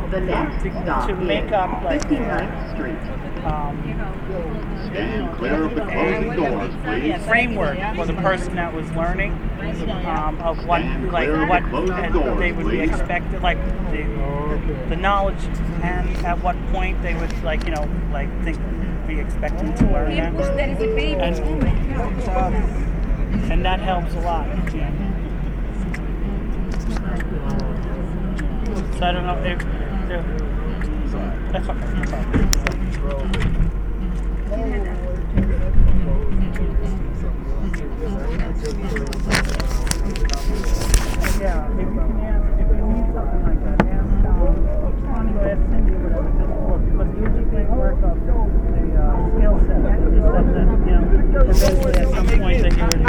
The next stop to make up like 59th Street. Stand clear of the closing doors, please. framework for the person that was learning of what they would be expected, like the knowledge, and at what point they would be expecting to learn that. And that helps a lot. So I don't know if that's okay.